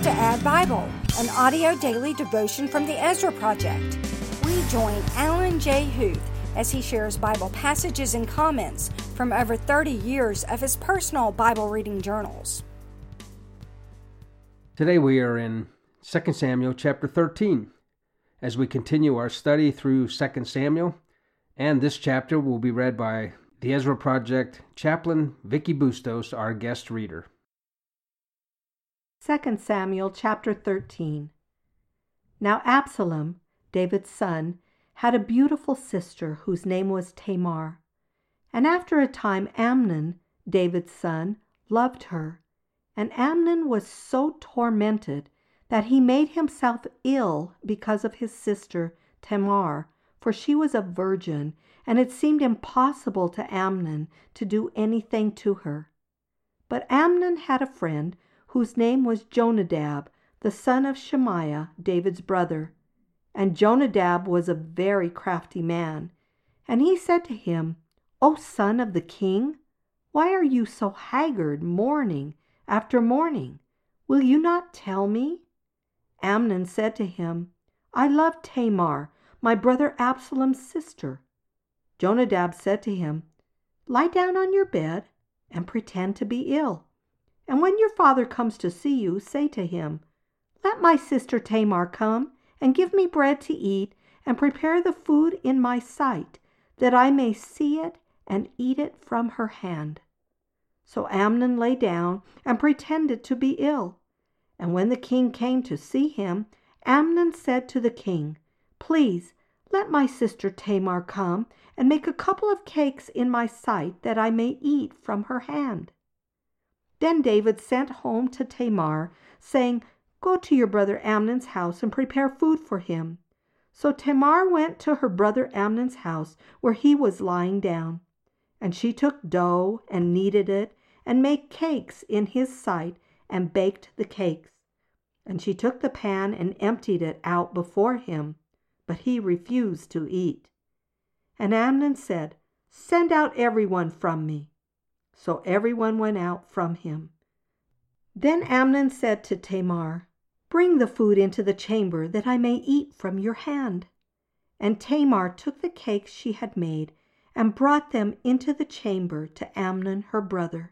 to Add Bible, an audio daily devotion from the Ezra Project. We join Alan J. Huth as he shares Bible passages and comments from over 30 years of his personal Bible reading journals. Today we are in 2 Samuel chapter 13 as we continue our study through 2 Samuel, and this chapter will be read by the Ezra Project chaplain Vicky Bustos, our guest reader. 2 Samuel chapter 13. Now Absalom, David's son, had a beautiful sister whose name was Tamar. And after a time Amnon, David's son, loved her. And Amnon was so tormented that he made himself ill because of his sister Tamar, for she was a virgin, and it seemed impossible to Amnon to do anything to her. But Amnon had a friend whose name was Jonadab, the son of Shemaiah, David's brother. And Jonadab was a very crafty man. And he said to him, O son of the king, why are you so haggard morning after morning? Will you not tell me? Amnon said to him, I love Tamar, my brother Absalom's sister. Jonadab said to him, Lie down on your bed and pretend to be ill. And when your father comes to see you, say to him, Let my sister Tamar come and give me bread to eat and prepare the food in my sight, that I may see it and eat it from her hand. So Amnon lay down and pretended to be ill. And when the king came to see him, Amnon said to the king, Please, let my sister Tamar come and make a couple of cakes in my sight, that I may eat from her hand. Then David sent home to Tamar, saying, Go to your brother Amnon's house and prepare food for him. So Tamar went to her brother Amnon's house, where he was lying down. And she took dough and kneaded it, and made cakes in his sight, and baked the cakes. And she took the pan and emptied it out before him, but he refused to eat. And Amnon said, Send out everyone from me. So everyone went out from him. Then Amnon said to Tamar, Bring the food into the chamber, that I may eat from your hand. And Tamar took the cakes she had made, and brought them into the chamber to Amnon her brother.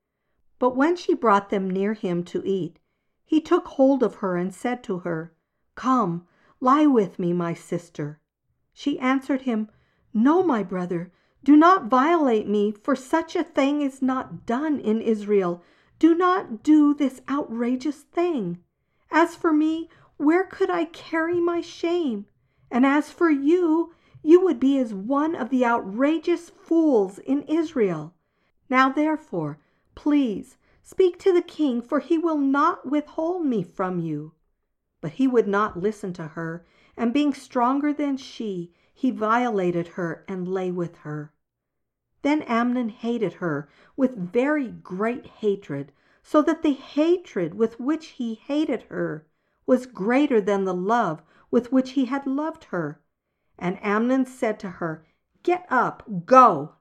But when she brought them near him to eat, he took hold of her and said to her, Come, lie with me, my sister. She answered him, No, my brother, do not violate me, for such a thing is not done in Israel. Do not do this outrageous thing. As for me, where could I carry my shame? And as for you, you would be as one of the outrageous fools in Israel. Now therefore, please, speak to the king, for he will not withhold me from you. But he would not listen to her, and being stronger than she, he violated her and lay with her. Then Amnon hated her with very great hatred, so that the hatred with which he hated her was greater than the love with which he had loved her. And Amnon said to her, Get up, go.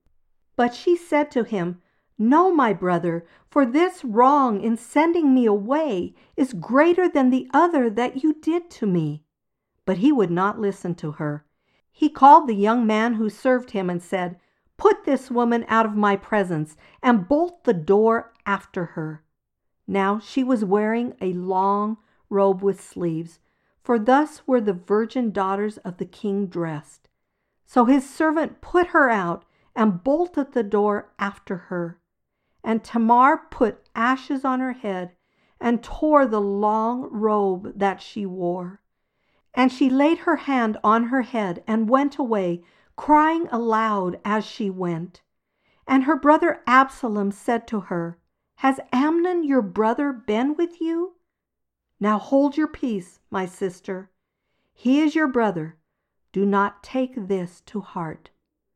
But she said to him, No, my brother, for this wrong in sending me away is greater than the other that you did to me. But he would not listen to her. He called the young man who served him and said, Put this woman out of my presence, and bolt the door after her. Now she was wearing a long robe with sleeves, for thus were the virgin daughters of the king dressed. So his servant put her out and bolted the door after her. And Tamar put ashes on her head and tore the long robe that she wore. And she laid her hand on her head and went away, crying aloud as she went. And her brother Absalom said to her, Has Amnon your brother been with you? Now hold your peace, my sister. He is your brother. Do not take this to heart.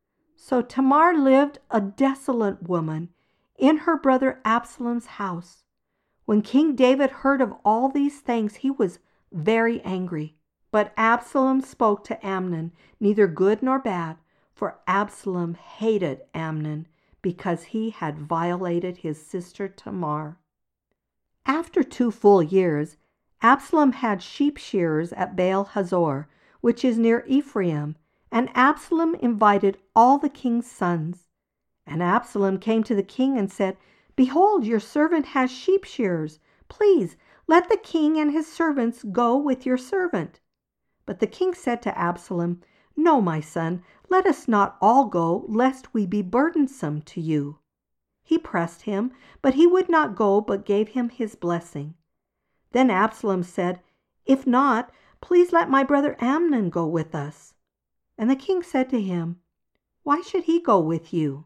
So Tamar lived a desolate woman in her brother Absalom's house. When King David heard of all these things, he was very angry. But Absalom spoke to Amnon, neither good nor bad, for Absalom hated Amnon because he had violated his sister Tamar. After 2 full years, Absalom had sheep shearers at Baal Hazor, which is near Ephraim, and Absalom invited all the king's sons. And Absalom came to the king and said, "Behold, your servant has sheep shearers. Please, let the king and his servants go with your servant." But the king said to Absalom, "No, my son, let us not all go, lest we be burdensome to you." He pressed him, but he would not go, but gave him his blessing. Then Absalom said, "If not, please let my brother Amnon go with us." And the king said to him, "Why should he go with you?"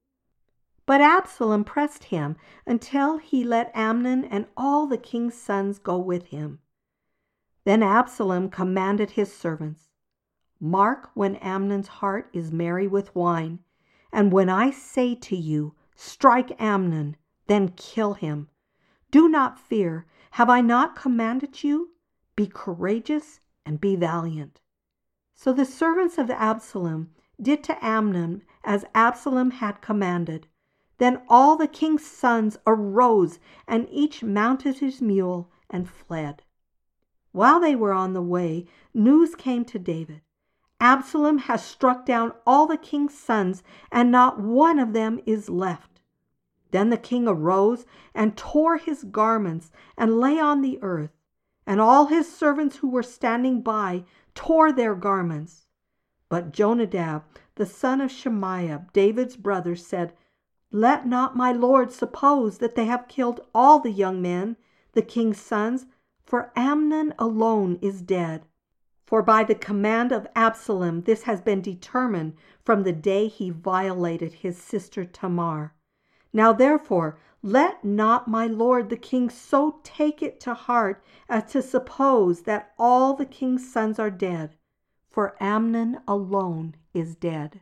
But Absalom pressed him until he let Amnon and all the king's sons go with him. Then Absalom commanded his servants, "Mark when Amnon's heart is merry with wine, and when I say to you, 'Strike Amnon,' then kill him. Do not fear. Have I not commanded you? Be courageous and be valiant." So the servants of Absalom did to Amnon as Absalom had commanded. Then all the king's sons arose, and each mounted his mule and fled. While they were on the way, news came to David. "Absalom has struck down all the king's sons, and not one of them is left." Then the king arose and tore his garments and lay on the earth, and all his servants who were standing by tore their garments. But Jonadab, the son of Shemaiah, David's brother, said, "Let not my lord suppose that they have killed all the young men, the king's sons, for Amnon alone is dead. For by the command of Absalom this has been determined from the day he violated his sister Tamar. Now therefore let not my lord the king so take it to heart as to suppose that all the king's sons are dead, for Amnon alone is dead."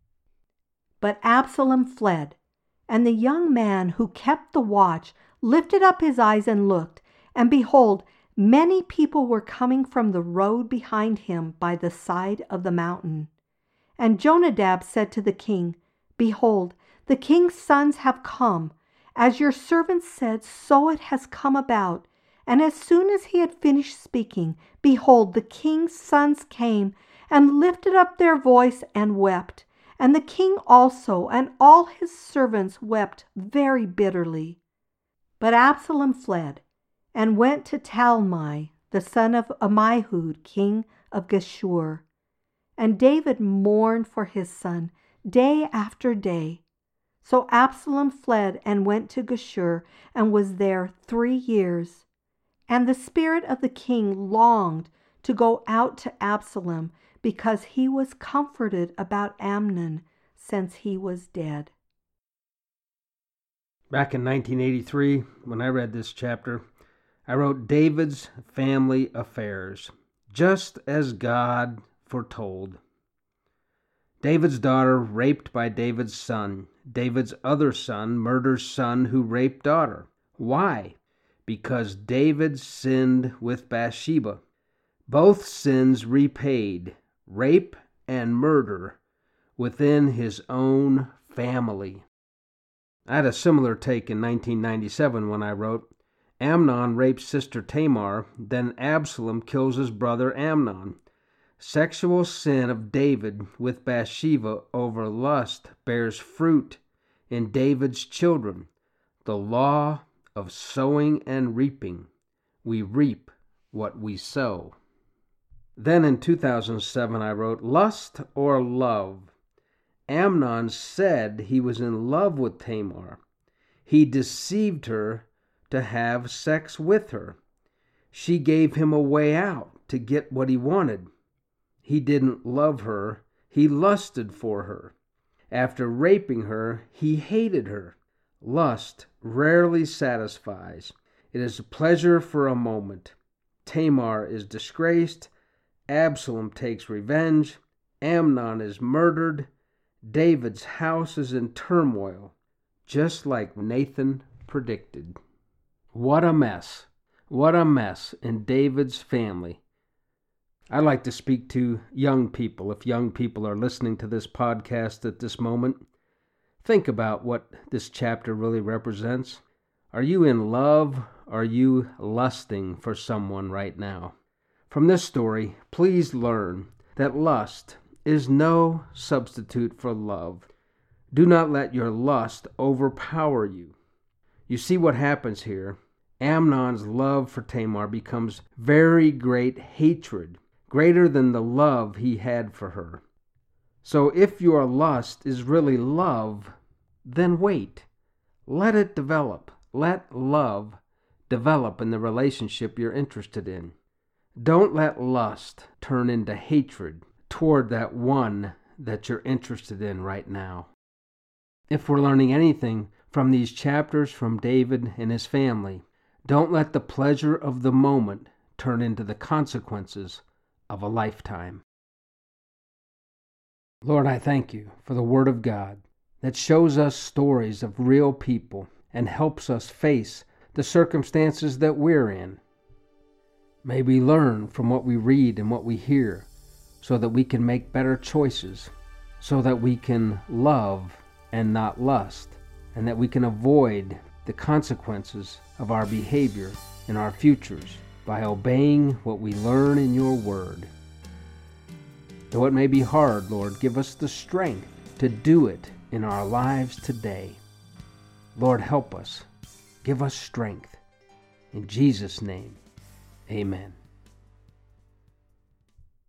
But Absalom fled, and the young man who kept the watch lifted up his eyes and looked, and behold, many people were coming from the road behind him by the side of the mountain. And Jonadab said to the king, "Behold, the king's sons have come. As your servant said, so it has come about." And as soon as he had finished speaking, behold, the king's sons came and lifted up their voice and wept. And the king also and all his servants wept very bitterly. But Absalom fled and went to Talmai, the son of Ammihud, king of Geshur. And David mourned for his son day after day. So Absalom fled and went to Geshur and was there 3 years. And the spirit of the king longed to go out to Absalom, because he was comforted about Amnon since he was dead. Back in 1983, when I read this chapter, I wrote David's family affairs, just as God foretold. David's daughter raped by David's son. David's other son murders son who raped daughter. Why? Because David sinned with Bathsheba. Both sins repaid, rape and murder, within his own family. I had a similar take in 1997 when I wrote, Amnon rapes sister Tamar, then Absalom kills his brother Amnon. Sexual sin of David with Bathsheba over lust bears fruit in David's children. The law of sowing and reaping. We reap what we sow. Then in 2007 I wrote, Lust or love? Amnon said he was in love with Tamar. He deceived her to have sex with her. She gave him a way out to get what he wanted. He didn't love her. He lusted for her. After raping her, he hated her. Lust rarely satisfies. It is a pleasure for a moment. Tamar is disgraced. Absalom takes revenge. Amnon is murdered. David's house is in turmoil, just like Nathan predicted. What a mess. What a mess in David's family. I'd like to speak to young people. If young people are listening to this podcast at this moment, think about what this chapter really represents. Are you in love are you lusting for someone right now? From this story, please learn that lust is no substitute for love. Do not let your lust overpower you. You see what happens here. Amnon's love for Tamar becomes very great hatred, greater than the love he had for her. So if your lust is really love, then wait. Let it develop. Let love develop in the relationship you're interested in. Don't let lust turn into hatred toward that one that you're interested in right now. If we're learning anything from these chapters from David and his family, don't let the pleasure of the moment turn into the consequences of a lifetime. Lord, I thank you for the Word of God that shows us stories of real people and helps us face the circumstances that we're in. May we learn from what we read and what we hear so that we can make better choices, so that we can love and not lust, and that we can avoid the consequences of our behavior in our futures by obeying what we learn in your word. Though it may be hard, Lord, give us the strength to do it in our lives today. Lord, help us. Give us strength. In Jesus' name, amen.